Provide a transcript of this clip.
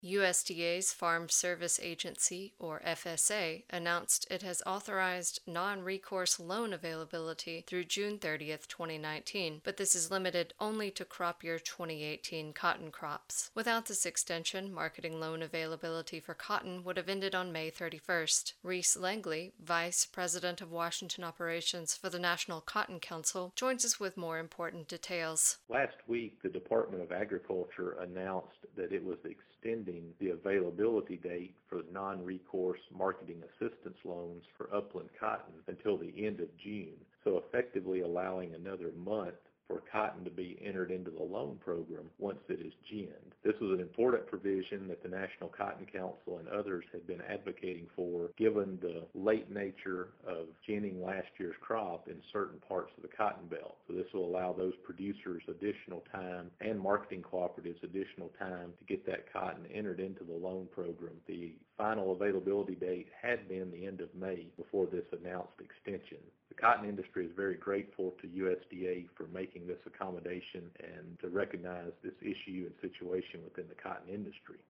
USDA's Farm Service Agency, or FSA, announced it has authorized non-recourse loan availability through June 30th, 2019, but this is limited only to crop year 2018 cotton crops. Without this extension, marketing loan availability for cotton would have ended on May 31st. Reese Langley, Vice President of Washington Operations for the National Cotton Council, joins us with more important details. Last week, the Department of Agriculture announced that it was extending the availability date for non-recourse marketing assistance loans for upland cotton until the end of June, so effectively allowing another month for cotton to be entered into the loan program once it is ginned. This was an important provision that the National Cotton Council and others had been advocating for, given the late nature of ginning last year's crop in certain parts of the cotton belt. So this will allow those producers additional time and marketing cooperatives additional time to get that cotton entered into the loan program. The final availability date had been the end of May before this announced extension. The cotton industry is very grateful to USDA for making this accommodation and to recognize this issue and situation within the cotton industry.